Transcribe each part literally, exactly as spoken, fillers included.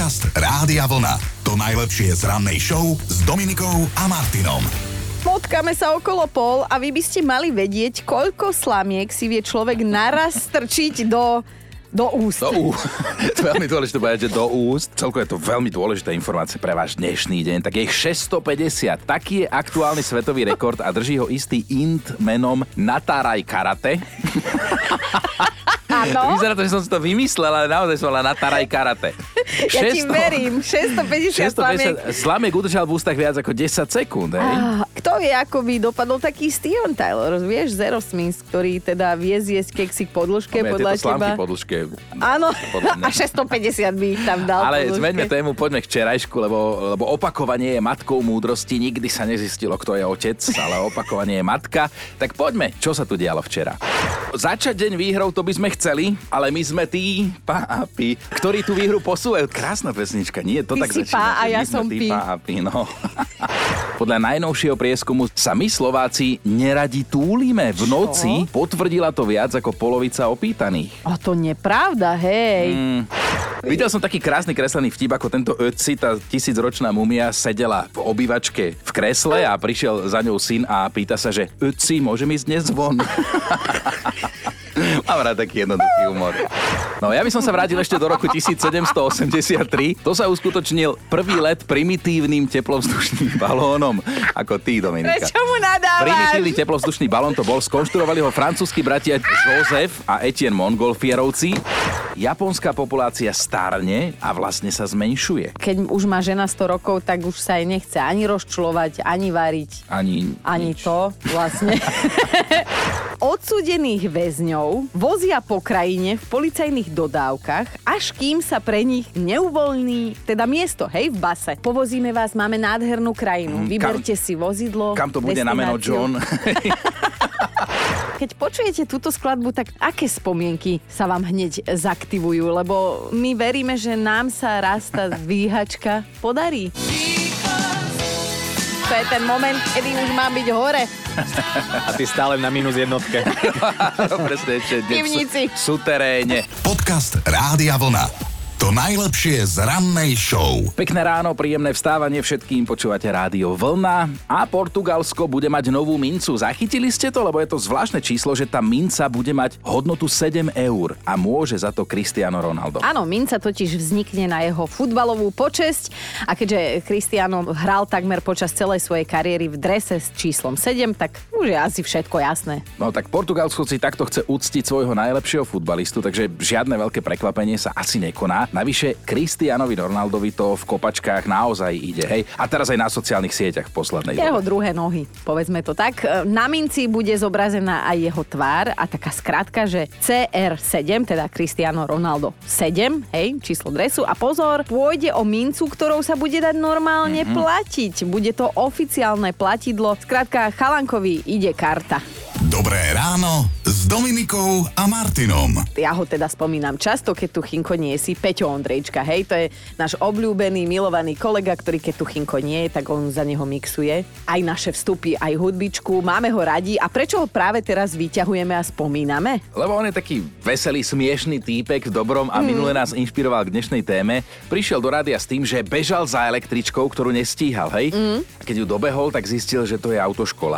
Podcast Rádia Vlna. To najlepšie z rannej show s Dominikou a Martinom. Potkáme sa okolo pol a vy by ste mali vedieť, koľko slamiek si vie človek naraz strčiť do... Do úst. Do úst. To je veľmi dôležité povedať, že do úst. Celkovo je to veľmi dôležitá informácia pre váš dnešný deň. Tak je ich šesťstopäťdesiat. Taký je aktuálny svetový rekord a drží ho istý Int menom Nataraj Karate. Áno. Vyzerá to, že som si to vymyslel, ale naozaj som bola Nataraj Karate. Ja ti verím. šesťstopäťdesiat slamiek. Slamiek udržal v ústach viac ako desať sekúnd. Ah, kto vie, ako by dopadol taký Steven Tyler, vieš, Zero Smith, ktorý teda vie zjesť keksík po dĺžke, no, podľa teba. Slámky po dĺžke. Áno, a šesťstopäťdesiat by ich tam dal. Ale zmeňme tému, poďme k včerajšku, lebo, lebo opakovanie je matkou múdrosti. Nikdy sa nezistilo, kto je otec, ale opakovanie je matka. Tak poďme, čo sa tu dialo včera. Začať deň výhrou, to by sme chceli, ale my sme tí pápi, ktorí tú výhru posúvajú. Krásna pesnička, nie? To Ty tak si začína. pá a ja my som sme tí pi. pápi, no. Podľa najnovšieho prieskumu sa my Slováci neradi túlime. V noci Čo? potvrdila to viac ako polovica opýtaných. A to nepravda, hej. Mm. Videl som taký krásny kreslený vtip, ako tento Ötzi, tá tisícročná mumia, sedela v obývačke v kresle a prišiel za ňou syn a pýta sa, že Ötzi, môžem ísť dnes von? Mám rád taký jednoduchý humor. No ja by som sa vrátil ešte do roku tisícsedemstoosemdesiattri. To sa uskutočnil prvý let primitívnym teplovzdušným balónom. Ako ty, Dominika. Prečo mu nadávaš? Primitívny teplovzdušný balón to bol. Skonštruovali ho francúzski bratia Joseph a Etienne Montgolfierovci. Japonská populácia starne a vlastne sa zmenšuje. Keď už má žena sto rokov, tak už sa jej nechce ani rozčulovať, ani variť. Ani, Ani nič. to vlastne. Odsúdených väzňov vozia po krajine v policajných dodávkach, až kým sa pre nich neuvoľní, teda miesto, hej, v base. Povozíme vás, máme nádhernú krajinu. Mm, Vyberte si vozidlo. Kam to bude na meno John? Keď počujete túto skladbu, tak aké spomienky sa vám hneď zaktivujú? Lebo my veríme, že nám sa raz tá dvíhačka podarí. To je ten moment, kedy už má byť hore. A ty stále na minus jednotke. Presne, ešte V pivnici. v suteréne. Podcast Rádia Vlna. To najlepšie z rannej show. Pekné ráno, príjemné vstávanie všetkým, počúvate Rádio Vlna a Portugalsko bude mať novú mincu. Zachytili ste to, lebo je to zvláštne číslo, že tá minca bude mať hodnotu sedem eur a môže za to Cristiano Ronaldo. Áno, minca totiž vznikne na jeho futbalovú počesť a keďže Cristiano hral takmer počas celej svojej kariéry v drese s číslom sedem, tak už je asi všetko jasné. No tak Portugalsko si takto chce uctiť svojho najlepšieho futbalistu, takže žiadne veľké prekvapenie sa asi nekoná. Navyše Cristianovi Ronaldovi to v kopačkách naozaj ide, hej? A teraz aj na sociálnych sieťach v poslednej Jeho dobe. druhé nohy, povedzme to tak. Na minci bude zobrazená aj jeho tvár a taká skratka, že cé er sedem, teda Cristiano Ronaldo sedem, hej, číslo dresu. A pozor, pôjde o mincu, ktorou sa bude dať normálne mm-hmm. platiť. Bude to oficiálne platidlo. Skrátka, chalankovi ide karta. Dobré ráno s Dominikou a Martinom. Ja ho teda spomínam často, keď tu Chinko nie si. Peťo Ondrejčka, hej, to je náš obľúbený, milovaný kolega, ktorý keď tu Chinko nie je, tak on za neho mixuje. Aj naše vstupy, aj hudbičku, máme ho radi. A prečo ho práve teraz vyťahujeme a spomíname? Lebo on je taký veselý, smiešný týpek v dobrom a mm. minule nás inšpiroval k dnešnej téme. Prišiel do rádia s tým, že bežal za električkou, ktorú nestíhal, hej? Mm. A keď ju dobehol, tak zistil, že to je autoškola.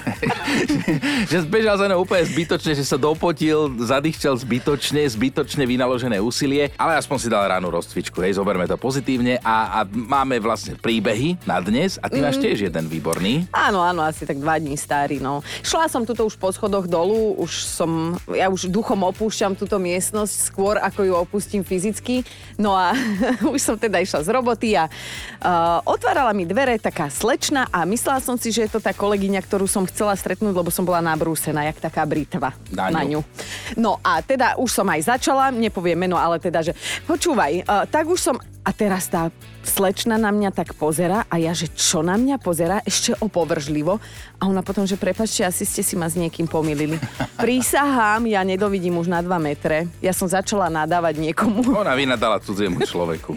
Že bežal za ňou úplne zbytočne, že sa dopotil, zadýchčal zbytočne, zbytočne vynaložené úsilie, ale aspoň si dal ránu rozcvičku, hej, zoberme to pozitívne a, a máme vlastne príbehy na dnes a ty mm. máš tiež jeden výborný. Áno, áno, asi tak dva dní starý, no. Šla som tuto už po schodoch dolu, už som, ja už duchom opúšťam túto miestnosť skôr, ako ju opustím fyzicky, no a už som teda išla z roboty a uh, otvárala mi dvere taká slečna a myslela som si, že je to tá kolegyňa, ktorú som chcela stretnúť, lebo som bola nabrúsená, jak taká britva na ňu. na ňu. No a teda už som aj začala, nepoviem meno, ale teda, že počúvaj, uh, tak už som, a teraz tá slečna na mňa tak pozera a ja, že čo na mňa pozera, ešte opovržlivo a ona potom, že prepáčte, asi ste si ma s niekým pomýlili. Prísahám, ja nedovidím už na dva metre. Ja som začala nadávať niekomu. Ona vynadala cudziemu človeku.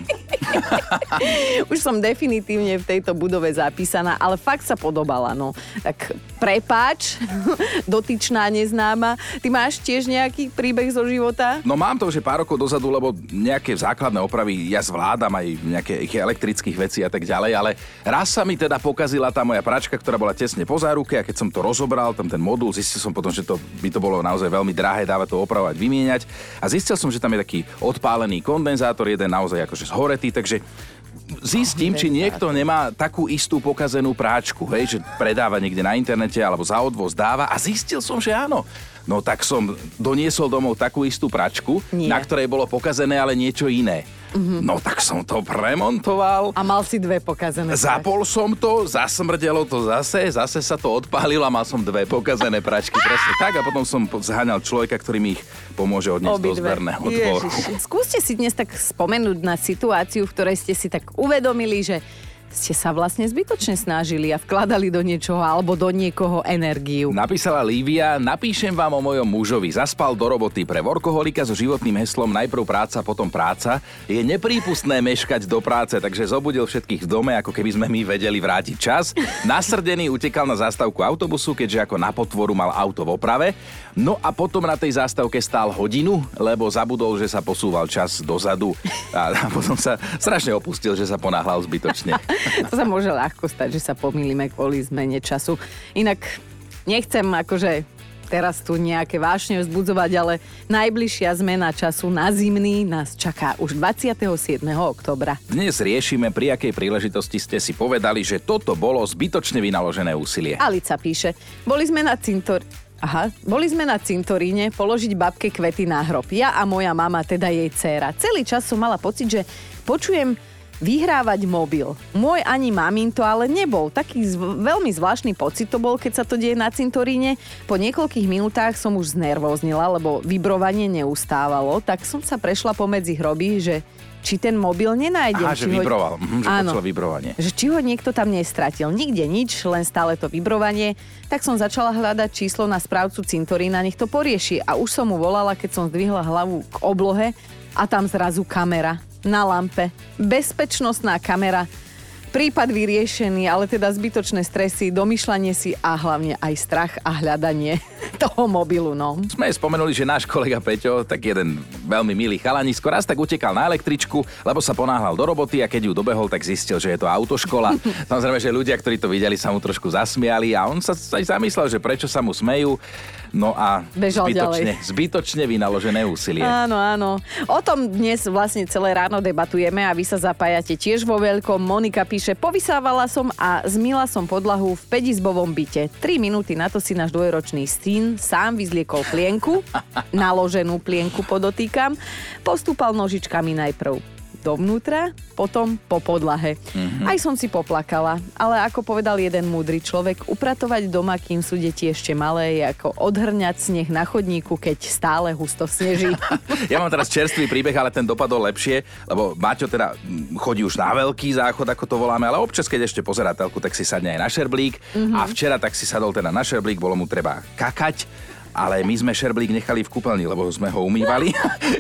Už som definitívne v tejto budove zapísaná, ale fakt sa podobala, no. Tak prepáč, dotyčná neznáma. Ty máš tiež nejaký príbeh zo života? No mám to už je pár rokov dozadu, lebo nejaké základné opravy ja zvládam aj nejakých elektrických vecí a tak ďalej, ale raz sa mi teda pokazila tá moja pračka, ktorá bola tesne po záruke a keď som to rozobral, tam ten modul, zistil som potom, že to by to bolo naozaj veľmi drahé dávať to opravovať, vymieňať a zistil som, že tam je taký odpálený kondenzátor, jeden naozaj akože zhoretý, takže zistím, či niekto nemá takú istú pokazenú práčku, hej, že predáva niekde na internete alebo za odvoz dáva a zistil som, že áno. No tak som doniesol domov takú istú pračku, Nie. na ktorej bolo pokazené, ale niečo iné. Mm-hmm. No tak som to premontoval. A mal si dve pokazené pračky. Zapol som to, zasmrdelo to zase, zase sa to odpálilo a mal som dve pokazené pračky. Presne tak a potom som zháňal človeka, ktorý mi ich pomôže odniesť do zberného dvoru. Skúste si dnes tak spomenúť na situáciu, v ktorej ste si tak uvedomili, že ste sa vlastne zbytočne snažili a vkladali do niečoho alebo do niekoho energiu. Napísala Lívia, napíšem vám o mojom mužovi. Zaspal do roboty pre workoholika so životným heslom najprv práca, potom práca. Je neprípustné meškať do práce, takže zobudil všetkých v dome, ako keby sme my vedeli vrátiť čas. Nasrdený utekal na zástavku autobusu, keďže ako na potvoru mal auto v oprave. No a potom na tej zástavke stál hodinu, lebo zabudol, že sa posúval čas dozadu. A potom sa strašne opustil, že sa ponáhľal zbytočne. To sa môže ľahko stať, že sa pomýlime kvôli zmene času. Inak nechcem akože teraz tu nejaké vášne vzbudzovať, ale najbližšia zmena času na zimný nás čaká už dvadsiateho siedmeho októbra. Dnes riešime, pri akej príležitosti ste si povedali, že toto bolo zbytočne vynaložené úsilie. Alica píše, boli sme na cintor... Aha, boli sme na cintoríne položiť babke kvety na hrob. Ja a moja mama, teda jej dcéra. Celý čas som mala pocit, že počujem vyhrávať mobil. Môj ani mamin to ale nebol. Taký zv- veľmi zvláštny pocit to bol, keď sa to deje na cintoríne. Po niekoľkých minútach som už znervóznila, lebo vibrovanie neustávalo, tak som sa prešla pomedzi hroby, že či ten mobil nenájdem. Aha, že ho... vibroval. Mhm, že Áno, počula vibrovanie. Že či ho niekto tam nestratil. Nikde nič, len stále to vibrovanie. Tak som začala hľadať číslo na správcu cintorína, nech to porieši. A už som mu volala, keď som zdvihla hlavu k oblohe a tam zrazu kamera na lampe. Bezpečnostná kamera. Prípad vyriešený, ale teda zbytočné stresy, domýšľanie si a hlavne aj strach a hľadanie toho mobilu, no. Sme spomenuli, že náš kolega Peťo, tak jeden veľmi milý chalanisko, raz tak utekal na električku, lebo sa ponáhľal do roboty a keď ju dobehol, tak zistil, že je to autoškola. Samozrejme, že ľudia, ktorí to videli, sa mu trošku zasmiali a on sa aj zamyslel, že prečo sa mu smejú. No a Bežal zbytočne, ďalej. zbytočne vynaložené úsilie. Áno, áno. O tom dnes vlastne celé ráno debatujeme a vy sa zapájate tiež vo veľkom. Monika píše, povysávala som a zmyla som podlahu v päťizbovom byte. Tri minúty na to si náš dvojročný syn sám vyzliekol plienku, naloženú plienku podotýkam, postúpal nožičkami najprv dovnútra, potom po podlahe. Mm-hmm. Aj som si poplakala, ale ako povedal jeden múdry človek, upratovať doma, kým sú deti ešte malé, je ako odhrňať sneh na chodníku, keď stále husto sneží. Ja mám teraz čerstvý príbeh, ale ten dopadol lepšie, lebo Maťo teda chodí už na veľký záchod, ako to voláme, ale občas, keď ešte pozerá telku, tak si sadne aj na šerblík. Mm-hmm. A včera tak si sadol teda na šerblík, bolo mu treba kakať. Ale my sme šerblík nechali v kúpeľni, lebo sme ho umývali.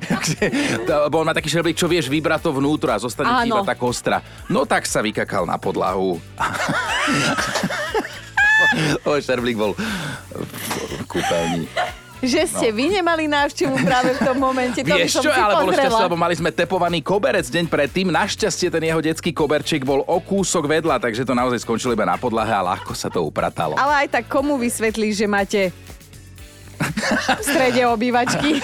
Lebo on má taký šerblík, čo vieš, vybrať to vnútro a zostane ti iba tá kostra. No tak sa vykakal na podlahu. O, šerblík bol v kúpeľni. Že ste no. vy nemali návštevu práve v tom momente. To Vieš by som čo, si ale bolo pozrela. šťastie, lebo mali sme tepovaný koberec deň predtým. Našťastie ten jeho detský koberček bol o kúsok vedľa, takže to naozaj skončilo iba na podlahe a ľahko sa to upratalo. Ale aj tak komu vysvetlíš, že máte v strede obývačky?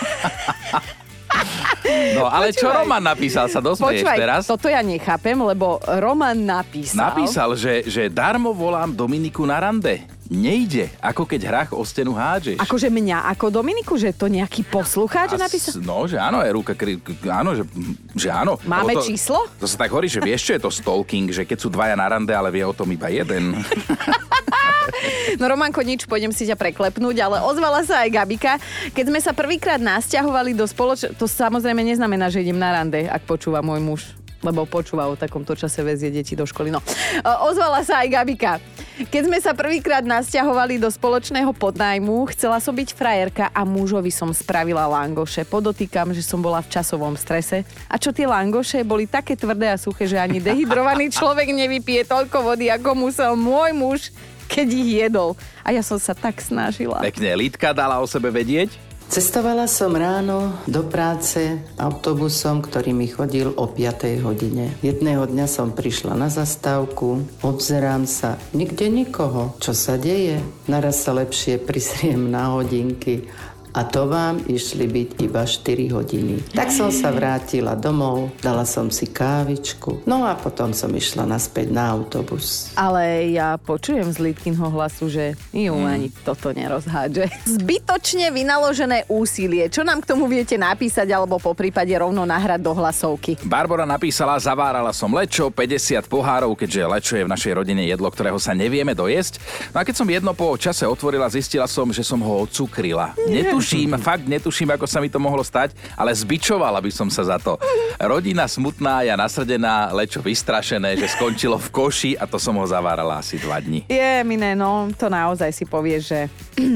No, ale Počúvaj. Čo Roman napísal, sa dozvieš teraz? Toto ja nechápem, lebo Roman napísal... Napísal, že, že darmo volám Dominiku na rande. Nejde, ako keď hrách o stenu hádžeš. Akože mňa, ako Dominiku, že to nejaký poslucháč napísal? No, že áno, je ruka, kri, áno, že, že áno. Máme to, číslo? To sa tak hovorí, že vieš, čo je to stalking, že keď sú dvaja na rande, ale vie o tom iba jeden. No Romanko, nič, pôjdem si ťa preklepnúť, ale ozvala sa aj Gabika. Keď sme sa prvýkrát nasťahovali do spoloč... To samozrejme neznamená, že idem na rande, ak počúva môj muž. Lebo počúva o takomto čase vezie deti do školy. No, ozvala sa aj Gabika. Keď sme sa prvýkrát nasťahovali do spoločného podnájmu, chcela som byť frajerka a mužovi som spravila langoše. Podotýkam, že som bola v časovom strese. A čo tie langoše boli také tvrdé a suché, že ani dehydrovaný človek nevypije toľko vody, ako musel môj muž, keď ich jedol. A ja som sa tak snažila. Pekne, Lidka dala o sebe vedieť. Cestovala som ráno do práce autobusom, ktorý mi chodil o piatej hodine. Jedného dňa som prišla na zastávku, obzerám sa, nikde nikoho. Čo sa deje? Naraz sa lepšie prisriem na hodinky. A to vám išli byť iba štyri hodiny. Tak som sa vrátila domov, dala som si kávičku, no a potom som išla naspäť na autobus. Ale ja počujem z Lidkinho hlasu, že ju mm. ani toto nerozhádže. Zbytočne vynaložené úsilie. Čo nám k tomu viete napísať, alebo po prípade rovno nahrať do hlasovky? Barbora napísala, zavárala som lečo, päťdesiat pohárov, keďže lečo je v našej rodine jedlo, ktorého sa nevieme dojesť. No a keď som jedno po čase otvorila, zistila som, že som ho odcukrila. Netuším, fakt netuším, ako sa mi to mohlo stať, ale zbičovala by som sa za to. Rodina smutná, ja nasrdená, lečo vystrašené, že skončilo v koši a to som ho zavárala asi dva dni. Je, mine, no, to naozaj si povie, že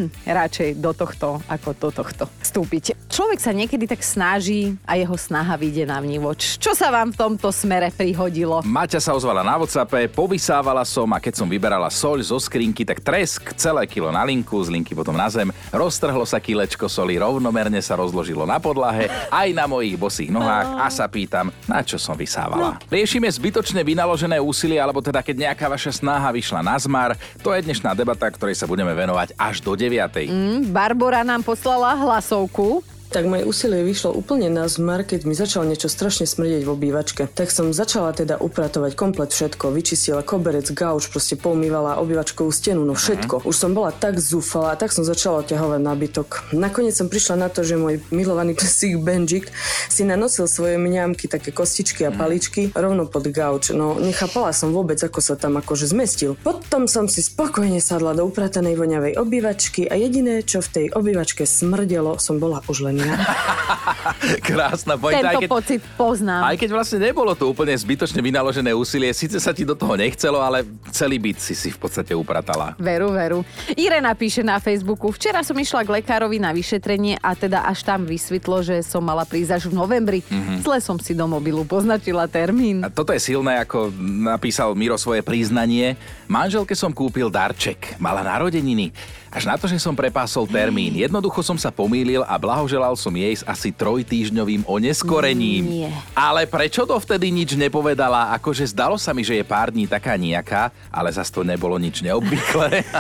radšej do tohto, ako do tohto vstúpiť. Človek sa niekedy tak snaží a jeho snaha vyjde na vnívoč. Čo sa vám v tomto smere prihodilo? Maťa sa ozvala na WhatsAppe, povysávala som a keď som vyberala soľ zo skrinky, tak tresk, celé kilo na linku, z linky potom na zem, roztrhlo sa kilečko soli, rovnomerne sa rozložilo na podlahe, aj na mojich bosých nohách a sa pýtam, na čo som vysávala. No. Riešime zbytočne vynaložené úsilie, alebo teda keď nejaká vaša snaha vyšla na zmar, to je dnešná debata, ktorej sa budeme venovať až do deviatej. Mm, Barbora nám poslala hlasovku. Tak moje úsilie vyšlo úplne na zmar, keď mi začalo niečo strašne smrdieť v obývačke. Tak som začala teda upratovať komplet všetko. Vyčistila koberec, gauč, proste poumývala obývačkovú stenu, no všetko. Už som bola tak zúfala, tak som začala ťahovať nábytok. Nakoniec som prišla na to, že môj milovaný psík Benjik si nanosil svoje mňamky, také kostičky a paličky rovno pod gauč. No nechápala som vôbec, ako sa tam akože zmestil. Potom som si spokojne sadla do upratanej voňavej obývačky a jediné, čo v tej obývačke smrdelo, som bola už len krásna pointa. Tento aj keď, pocit poznám. Aj keď vlastne nebolo to úplne zbytočne vynaložené úsilie, síce sa ti do toho nechcelo, ale celý byt si si v podstate upratala. Veru, veru. Irena píše na Facebooku, včera som išla k lekárovi na vyšetrenie a teda až tam vysvetlo, že som mala prísť až v novembri. Mm-hmm. Zle som si do mobilu poznačila termín. A toto je silné, ako napísal Miro svoje priznanie. Manželke som kúpil darček. Mala narodeniny. Až na to, že som prepásol termín. Jednoducho som sa pomýlil a blahoželal som jej s asi trojtýždňovým oneskorením. Nie. Ale prečo to vtedy nič nepovedala? Akože zdalo sa mi, že je pár dní taká nejaká, ale zas to nebolo nič neobvyklé.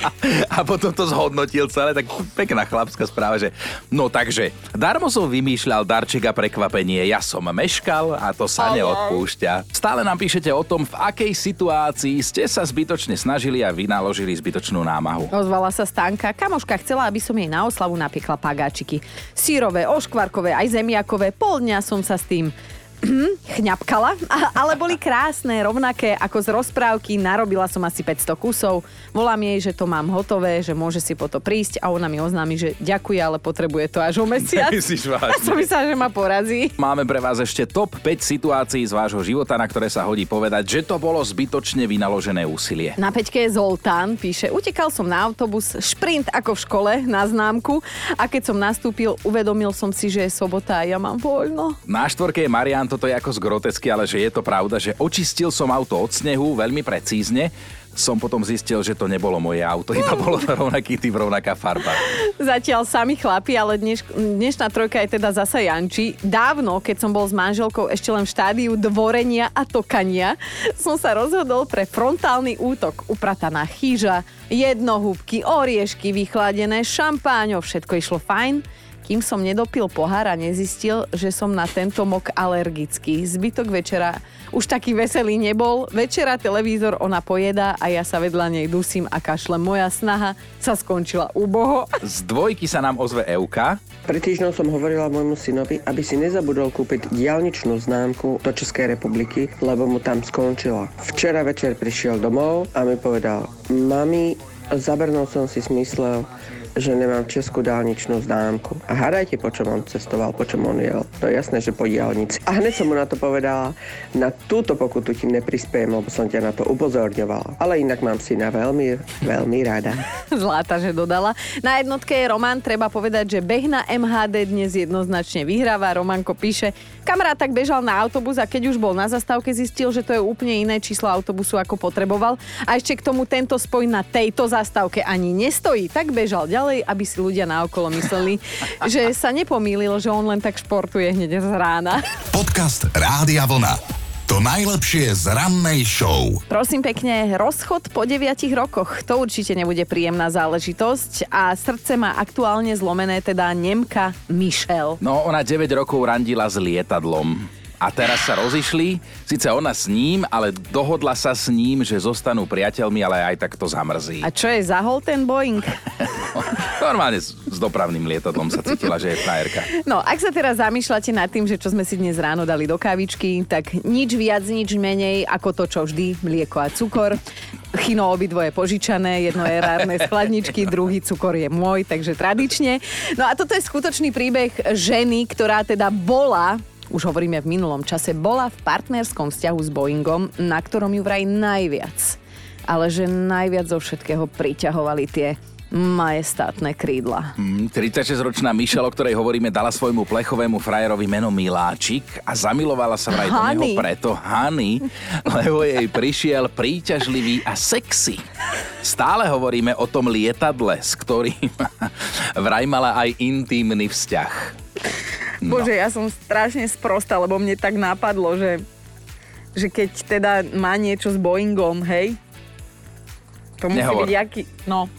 A potom to zhodnotil celé, tak pekná chlapská správa, že no takže, darmo som vymýšľal darček a prekvapenie, ja som meškal a to sa neodpúšťa. Stále nám píšete o tom, v akej situácii ste sa zbytočne snažili a vynaložili zbytočnú námahu. Ozvala sa Stanka. Kamoška chcela, aby som jej na oslavu napiekla pagáčiky. Sírové, oškvarkové, aj zemiakové. Pol dňa som sa s tým chňapkala, ale boli krásne, rovnaké ako z rozprávky. Narobila som asi päťsto kusov. Volám jej, že to mám hotové, že môže si po to prísť a ona mi oznámi, že ďakuje, ale potrebuje to až o mesiac. A som myslela, že ma porazí. Máme pre vás ešte top päť situácií z vášho života, na ktoré sa hodí povedať, že to bolo zbytočne vynaložené úsilie. Na peťke je Zoltán, píše, utekal som na autobus, šprint ako v škole, na známku a keď som nastúpil, uvedomil som si, že je sobota a ja mám voľno. Na štvorke je Marián, toto je ako z grotesky, ale že je to pravda, že očistil som auto od snehu veľmi precízne. Som potom zistil, že to nebolo moje auto, iba bolo to rovnaký typ, rovnaká farba. Zatiaľ sami chlapi, ale dneš, dnešná trojka je teda zasa Janči. Dávno, keď som bol s manželkou ešte len v štádiu dvorenia a tokania, som sa rozhodol pre frontálny útok. Uprataná chyža, jednohúbky, oriešky vychladené, šampáňo, všetko išlo fajn. Kým som nedopil pohár a nezistil, že som na tento mok alergický. Zbytok večera už taký veselý nebol. Večera televízor ona pojedá a ja sa vedľa nej dusím a kašlem. Moja snaha sa skončila úboho. Z dvojky sa nám ozve Euka. Pred týždňom som hovorila môjmu synovi, aby si nezabudol kúpiť diaľničnú známku do Českej republiky, lebo mu tam skončila. Včera večer prišiel domov a mi povedal, mami, zabernul som si smyslel, že nemám českú dálničnú známku. A hádajte, po čom on cestoval, po čom on jel. To je jasné, že po diaľnici. A hneď som mu na to povedala, na túto pokutu ti neprispiem, lebo som ťa na to upozorňovala. Ale inak mám syna veľmi, veľmi rada. Zláta, že dodala. Na jednotke je Roman, treba povedať, že beh na em há dé dnes jednoznačne vyhráva. Romanko píše, kamarát tak bežal na autobus a keď už bol na zastávke, zistil, že to je úplne iné číslo autobusu, ako potreboval. A ešte k tomu tento spoj na tejto zastávke ani nestojí. Tak bežal ďalej, aby si ľudia naokolo mysleli, že sa nepomýlil, že on len tak športuje hneď z rána. Podcast Rádia Vlna. To najlepšie z rannej show. Prosím pekne, rozchod po deviatich rokoch. To určite nebude príjemná záležitosť a srdce má aktuálne zlomené teda Nemka Michelle. No, ona deväť rokov randila s lietadlom. A teraz sa rozišli, síce ona s ním, ale dohodla sa s ním, že zostanú priateľmi, ale aj tak to zamrzí. A čo je zahol ten Boeing? Normálne s, s dopravným lietadlom sa cítila, že je frajerka. No, ak sa teraz zamýšľate nad tým, že čo sme si dnes ráno dali do kávičky, tak nič viac, nič menej ako to, čo vždy, mlieko a cukor. Chino obidvoje požičané, jedno je rárne z chladničky, druhý cukor je môj, takže tradične. No a toto je skutočný príbeh ženy, ktorá teda bola... už hovoríme v minulom čase, bola v partnerskom vzťahu s Boeingom, na ktorom ju vraj najviac, ale že najviac zo všetkého priťahovali tie majestátne krídla. Mm, tridsaťšesťročná Michelle, o ktorej hovoríme, dala svojmu plechovému frajerovi meno Miláčik a zamilovala sa vraj do neho preto, Honey, lebo jej prišiel príťažlivý a sexy. Stále hovoríme o tom lietadle, s ktorým vraj mala aj intímny vzťah. No. Bože, ja som strašne sprostá, lebo mne tak napadlo, že, že keď teda má niečo s Boeingom, hej, to musí Nehovor. byť jaký... No.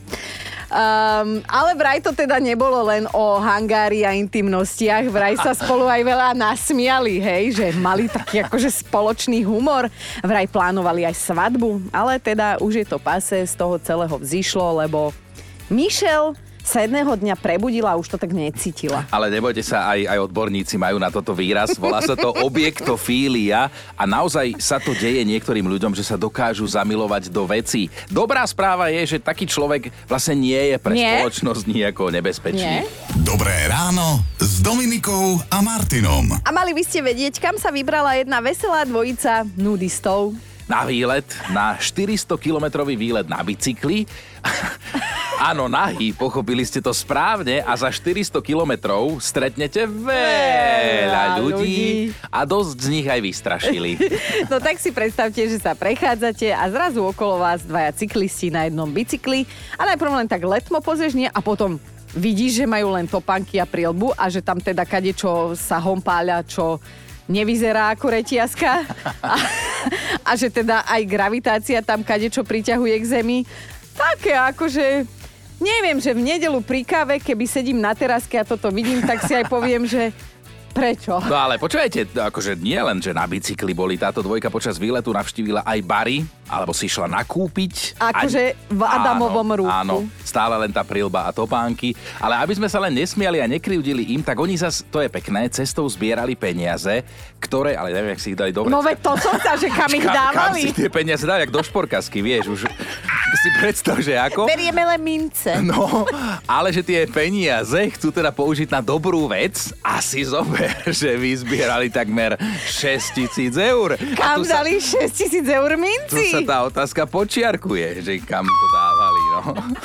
Um, ale vraj to teda nebolo len o hangári a intimnostiach, vraj sa spolu aj veľa nasmiali, hej, že mali taký akože spoločný humor, vraj plánovali aj svadbu, ale teda už je to pase, z toho celého vzišlo, lebo Michelle sa jedného dňa prebudila a už to tak necítila. Ale nebojte sa, aj, aj odborníci majú na toto výraz. Volá sa to objektofília a naozaj sa to deje niektorým ľuďom, že sa dokážu zamilovať do vecí. Dobrá správa je, že taký človek vlastne nie je pre nie. spoločnosť nijako nebezpečný. Nie. Dobré ráno s Dominikou a Martinom. A mali by ste vedieť, kam sa vybrala jedna veselá dvojica nudistov. Na výlet, na štyristokilometrový výlet na bicykli. Áno, nahý, pochopili ste to správne a za štyristo kilometrov stretnete veľa ľudí a dosť z nich aj vystrašili. No tak si predstavte, že sa prechádzate a zrazu okolo vás dvaja cyklisti na jednom bicykli a najprv len tak letmo pozrieš, nie? A potom vidíš, že majú len topánky a prielbu a že tam teda kadečo sa hompáľa, čo nevyzerá ako reťazka a, a že teda aj gravitácia tam kadečo priťahuje k zemi. Také akože... Neviem, že v nedeľu pri káve, keby sedím na teraske a toto vidím, tak si aj poviem, že prečo? No ale počujete, akože nie len, že na bicykli boli, táto dvojka počas výletu navštívila aj bary, alebo si išla nakúpiť. Akože v Adamovom áno, rúchu. Áno, stále len tá prilba a topánky. Ale aby sme sa len nesmiali a nekryvdili im, tak oni zas, to je pekné, cestou zbierali peniaze, ktoré, ale neviem, jak si ich dali dobre. No veď to som sa, že kam ich dávali. Kam si tie peniaze dali, jak do šporkasky, vieš, už si predstav, že ako. Berieme len mince. No, ale že tie peniaze chcú teda použiť na dobrú vec, asi zober, že vyzbierali takmer šesťtisíc eur. Kam dali sa... šesťtisíc eur minci? Tu sa tá otázka počiarkuje, že kam to dávali, no.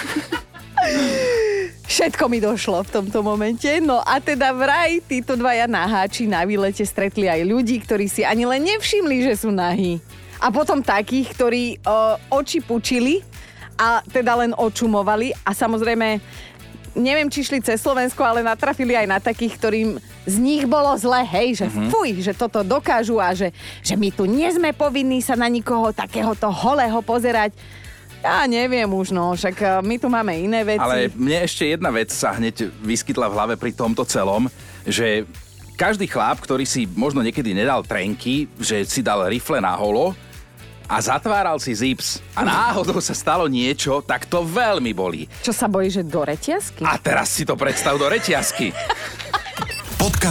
Všetko mi došlo v tomto momente. No a teda vraj títo dvaja naháči na výlete stretli aj ľudí, ktorí si ani len nevšimli, že sú nahí. A potom takých, ktorí o, oči pučili a teda len očumovali a samozrejme neviem, či šli cez Slovensko, ale natrafili aj na takých, ktorým z nich bolo zle, hej, že mm-hmm. fuj, že toto dokážu a že, že my tu nie sme povinní sa na nikoho takéhoto holého pozerať. Ja neviem už, no, však my tu máme iné veci. Ale mne ešte jedna vec sa hneď vyskytla v hlave pri tomto celom, že každý chlap, ktorý si možno niekedy nedal trenky, že si dal rifle na holo a zatváral si zips a náhodou sa stalo niečo, tak to veľmi bolí. Čo sa bojí, že do reťazky? A teraz si to predstav do reťazky.